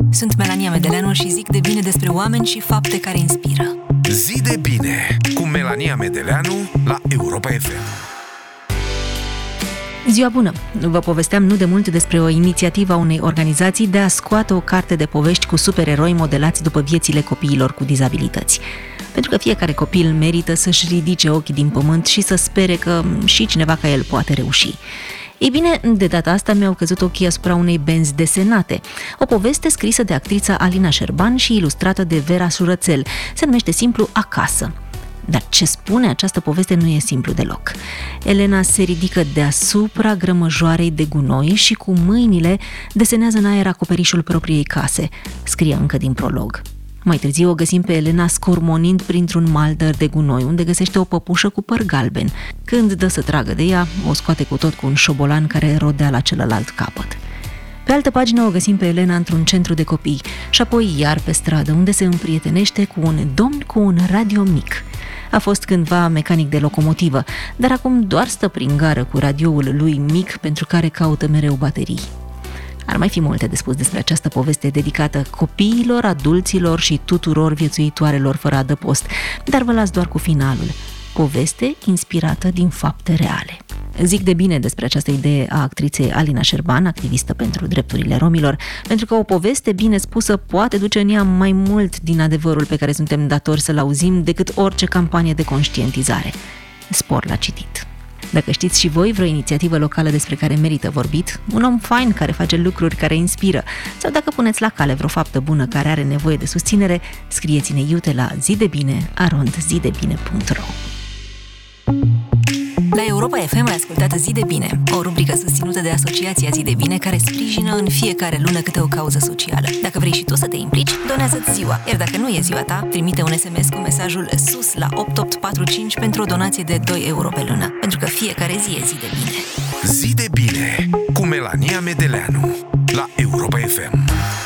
Sunt Melania Medeleanu și zic de bine despre oameni și fapte care inspiră. Zi de bine cu Melania Medeleanu la Europa FM. Ziua bună! Vă povesteam nu de mult despre o inițiativă a unei organizații de a scoate o carte de povești cu supereroi modelați după viețile copiilor cu dizabilități. Pentru că fiecare copil merită să-și ridice ochii din pământ și să spere că și cineva ca el poate reuși. Ei bine, de data asta mi-au căzut ochii asupra unei benzi desenate. O poveste scrisă de actrița Alina Șerban și ilustrată de Vera Surățel. Se numește simplu Acasă. Dar ce spune această poveste nu e simplu deloc. Elena se ridică deasupra grămăjoarei de gunoi și cu mâinile desenează în aer acoperișul propriei case, scrie încă din prolog. Mai târziu o găsim pe Elena scormonind printr-un maldăr de gunoi, unde găsește o păpușă cu păr galben. Când dă să tragă de ea, o scoate cu tot cu un șobolan care rodea la celălalt capăt. Pe altă pagină o găsim pe Elena într-un centru de copii și apoi iar pe stradă, unde se împrietenește cu un domn cu un radio mic. A fost cândva mecanic de locomotivă, dar acum doar stă prin gară cu radioul lui mic pentru care caută mereu baterii. Ar mai fi multe de spus despre această poveste dedicată copiilor, adulților și tuturor viețuitoarelor fără adăpost, dar vă las doar cu finalul. Poveste inspirată din fapte reale. Zic de bine despre această idee a actriței Alina Șerban, activistă pentru drepturile romilor, pentru că o poveste bine spusă poate duce în ea mai mult din adevărul pe care suntem datori să-l auzim decât orice campanie de conștientizare. Spor la citit! Dacă știți și voi vreo inițiativă locală despre care merită vorbit, un om fain care face lucruri care inspiră, sau dacă puneți la cale vreo faptă bună care are nevoie de susținere, scrieți-ne iute la zidebine@zidebine.ro. La Europa FM ai ascultat Zi de Bine, o rubrică susținută de Asociația Zi de Bine, care sprijină în fiecare lună câte o cauză socială. Dacă vrei și tu să te implici, donează-ți ziua, iar dacă nu e ziua ta, trimite un SMS cu mesajul SUS la 8845 pentru o donație de 2 euro pe lună, pentru că fiecare zi e zi de bine. Zi de bine cu Melania Medeleanu la Europa FM.